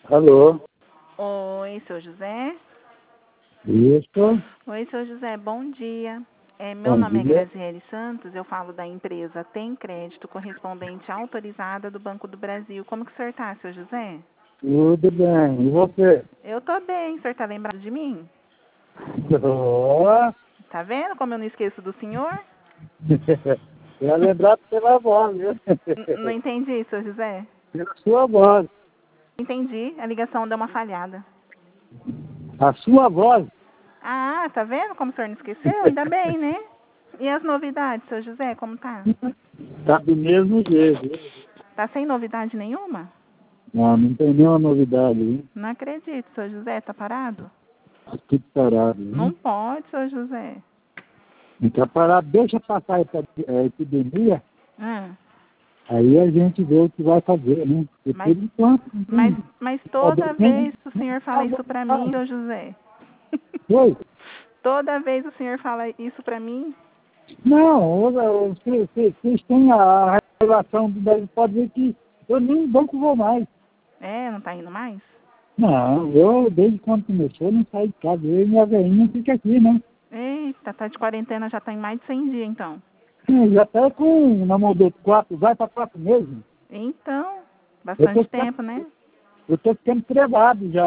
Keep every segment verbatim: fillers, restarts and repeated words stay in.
Alô? Oi, seu José. Isso. Oi, seu José, bom dia. É, meu Bom nome é dia. Graziele Santos, eu falo da empresa Tem Crédito Correspondente Autorizada do Banco do Brasil. Como que o senhor está, seu José? Tudo bem. E você? Eu tô bem, o senhor tá lembrado de mim? Ó. Tá vendo como eu não esqueço do senhor? É lembrado pela voz, viu? N- não entendi, seu José. Pela sua voz. Entendi, a ligação deu uma falhada. A sua voz. Ah, tá vendo como o senhor não esqueceu? Ainda bem, né? E as novidades, seu José, como tá? Tá do mesmo jeito. Tá sem novidade nenhuma? Não, não tem nenhuma novidade, hein? Não acredito, seu José, tá parado? Tá tudo parado, Não hein? pode, seu José. Não tá parado, deixa passar essa eh, epidemia, Ah, aí a gente vê o que vai fazer, né? Porque mas, por enquanto não mas, tem. mas Pode toda nem. vez o senhor fala isso pra mim, seu José. Oi? Toda vez o senhor fala isso pra mim. Não, vocês vocês têm a relação do Brasil, pode ver que eu nem banco vou mais. É, não tá indo mais? Não, eu desde quando começou não saio de casa, eu e minha velhinha fica aqui, né? Eita, tá de quarentena, já tá em mais de cem dias, então. Sim, já tá com namoro quatro, vai para quatro meses. Então, Eu tô bastante ficando, tempo, né? eu tô ficando trevado já.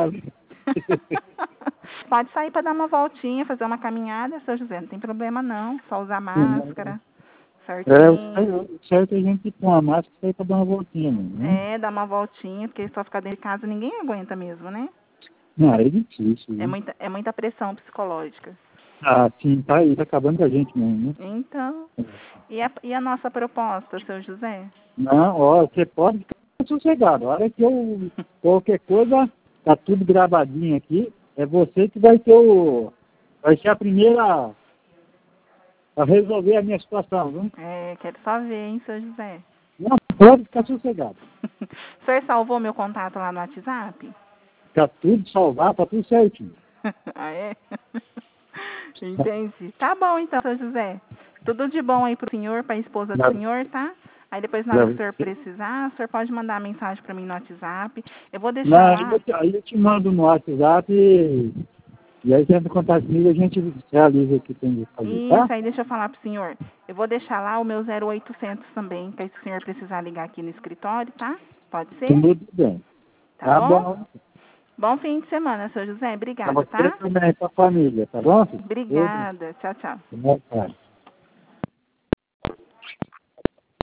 Pode sair pra dar uma voltinha, fazer uma caminhada, seu José, não tem problema não. Só usar máscara, É, certinho. o certo é a gente ir com a máscara sair para dar uma voltinha, né? É, dar uma voltinha, porque só ficar dentro de casa ninguém aguenta mesmo, né? Não, é difícil, É né? muita, é muita pressão psicológica. Ah, sim, tá aí, tá acabando com a gente mesmo, Então, né? e a, e a nossa proposta, seu José? Não, ó, você pode ficar sossegado. A hora que eu, qualquer coisa, tá tudo gravadinho aqui, é você que vai ter o, vai ser a primeira a resolver a minha situação, viu? É, quero só ver, hein, seu José? Não, pode ficar sossegado. O senhor salvou meu contato lá no WhatsApp? Tá tudo salvado, tá tudo certinho. Ah, é? Entendi. Tá bom, então, seu José. Tudo de bom aí pro senhor, pra esposa do Pra, senhor, tá? Aí depois, na pra hora que o senhor você. precisar, o senhor pode mandar mensagem pra mim no WhatsApp. Eu vou Não, deixar aí eu, lá. te, aí eu te mando no WhatsApp e, e aí você entra em contato comigo e a gente realiza o que tem que fazer, tá? Isso, aí deixa eu falar pro senhor. Eu vou deixar lá o meu zero oitocentos também, pra se o senhor precisar ligar aqui no escritório, tá? Pode ser? Tudo bem. Tá Tá bom? bom. Bom fim de semana, seu José. Pra Obrigada, você tá? também, pra família, tá bom? Filho? Tudo Obrigada. Tchau, tchau. bem, cara.